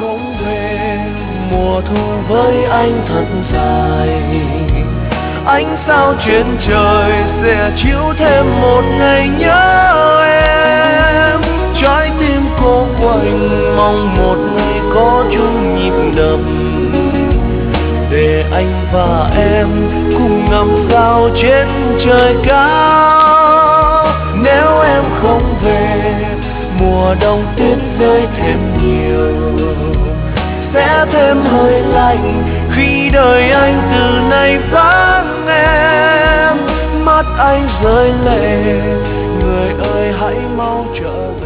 không về, mùa thu với anh thật dài. Ánh sao trên trời sẽ chiếu thêm một ngày nhớ em. Trái tim cô quạnh mong một ngày có chung nhịp đập, để anh và em cùng ngắm sao trên trời cao. Nếu em không về, mùa đông tuyết rơi thêm nhiều, sẽ thêm hơi lạnh khi đời anh từ nay vắng em. Mắt anh rơi lệ, người ơi hãy mau trở về.